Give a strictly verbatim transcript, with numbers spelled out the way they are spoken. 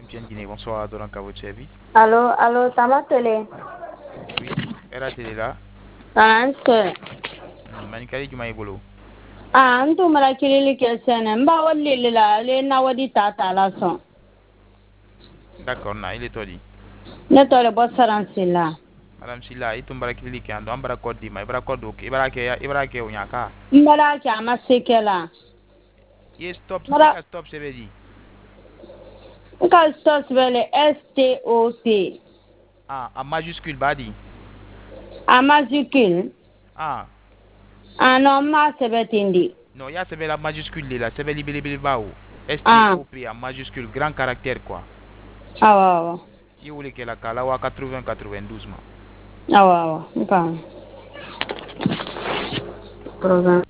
M T N Guinée, bonsoir, Doran à votre service. Allô, allô, ça m'a télé. Oui, R A T là. Ah, c'est. Manikali Juma Ibolo. Ah, antu mara kirili kesene. Mba wali lila, le na wadi tata la son. D'accord, na, il est toi dit. Ne tole bossaran sila. Madame Silla, il tombe à la clinique, on doit me code, ma ibra code, ibra ke, ibra ke, onyaka. Mbala ki ama sekela. Yes, stop, c'est Mara, qu'à stop, c'est dit. nka stos vele S T O P. Ah, en majuscule, badi. A majuscule. Ah, Ah non, ma sebetindi. non, il y a c'est la majuscule là, c'est bel libé libé bao. S T Ah, O P en majuscule, grand caractère quoi. awa awa. Si vous voulez que la kalawa quatre-vingts quatre-vingt-douze ma. Awa awa. Nka. Program.